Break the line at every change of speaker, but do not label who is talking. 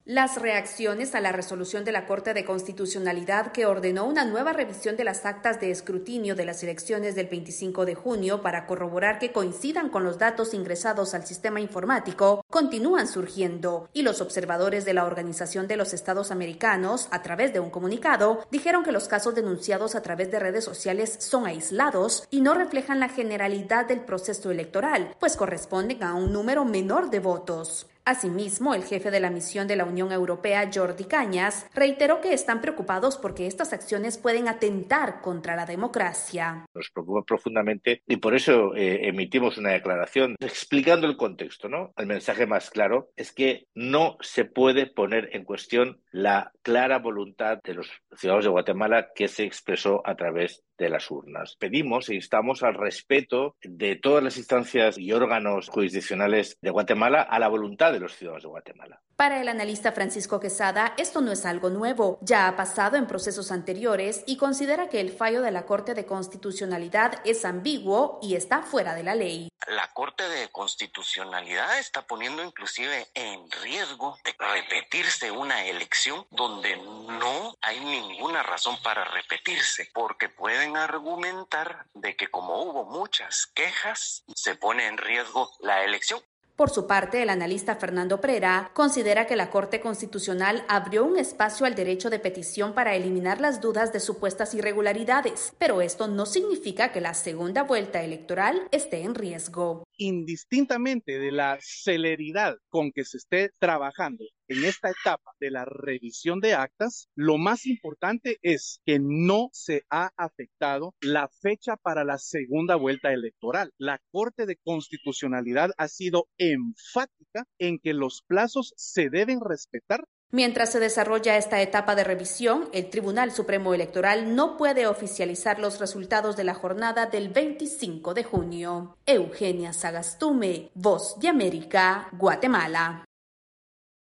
Las reacciones a la resolución de la Corte de Constitucionalidad que ordenó una nueva revisión de las actas de escrutinio de las elecciones del 25 de junio para corroborar que coincidan con los datos ingresados al sistema informático continúan surgiendo, y los observadores de la Organización de los Estados Americanos, a través de un comunicado, dijeron que los casos denunciados a través de redes sociales son aislados y no reflejan la generalidad del proceso electoral, pues corresponden a un número menor de votos. Asimismo, el jefe de la misión de la Unión Europea, Jordi Cañas, reiteró que están preocupados porque estas acciones pueden atentar contra la democracia.
Nos preocupa profundamente y por eso emitimos una declaración explicando el contexto, ¿no? El mensaje más claro es que no se puede poner en cuestión la clara voluntad de los ciudadanos de Guatemala que se expresó a través de las urnas. Pedimos e instamos al respeto de todas las instancias y órganos jurisdiccionales de Guatemala a la voluntad de los ciudadanos de Guatemala.
Para el analista Francisco Quesada, esto no es algo nuevo, ya ha pasado en procesos anteriores y considera que el fallo de la Corte de Constitucionalidad es ambiguo y está fuera de la ley.
La Corte de Constitucionalidad está poniendo inclusive en riesgo de repetirse una elección donde no hay ninguna razón para repetirse, porque pueden argumentar de que como hubo muchas quejas, se pone en riesgo la elección.
Por su parte, el analista Fernando Prera considera que la Corte Constitucional abrió un espacio al derecho de petición para eliminar las dudas de supuestas irregularidades, pero esto no significa que la segunda vuelta electoral esté en riesgo.
Indistintamente de la celeridad con que se esté trabajando en esta etapa de la revisión de actas, lo más importante es que no se ha afectado la fecha para la segunda vuelta electoral. La Corte de Constitucionalidad ha sido enfática en que los plazos se deben respetar.
Mientras se desarrolla esta etapa de revisión, el Tribunal Supremo Electoral no puede oficializar los resultados de la jornada del 25 de junio. Eugenia Sagastume, Voz de América, Guatemala.